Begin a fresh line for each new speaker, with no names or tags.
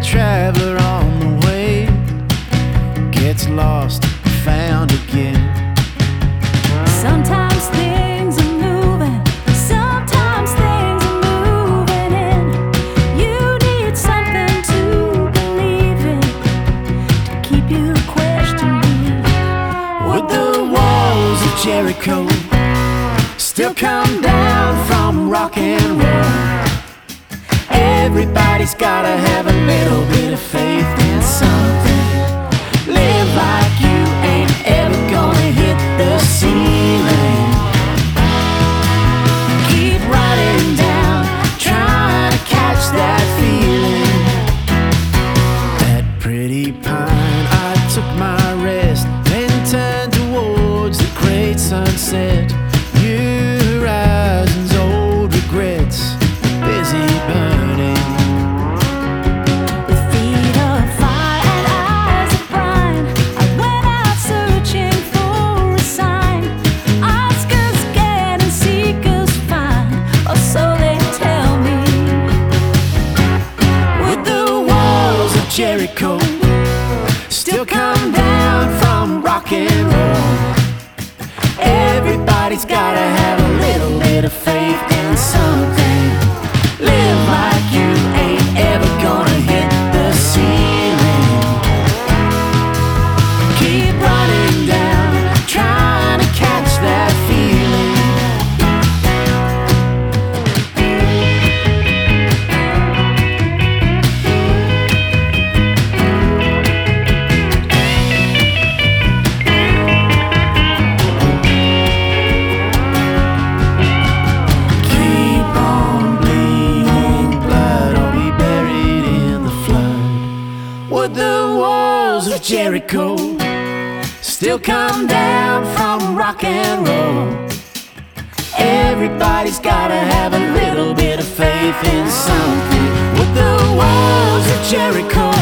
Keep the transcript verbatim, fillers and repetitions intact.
traveler on the way gets lost, found again.
Sometimes things are moving, sometimes things are moving in. You need something to believe in to keep you questioning.
Would the walls of Jericho still come down from rock and roll? Everybody's gotta have a little bit of faith in something. Live like you ain't ever gonna hit the ceiling. Keep riding down, trying to catch that feeling. That pretty pine, I took my rest, then turned towards the great sunset. New horizons, old regrets, busy burning.
With feet of fire and eyes of brine, I went out searching for a sign. Oscars get and seekers find, or so they tell me.
Would the walls of Jericho still come down from rock and roll? Everybody's gotta have a little bit of faith in something. Live like you ain't ever gonna hit the ceiling. Keep running down, trying to catch that feeling. Keep on bleeding blood or be buried in the flood. Would the walls of Jericho still come down from rock and roll? Everybody's gotta have a little bit of faith in something. Would the walls of Jericho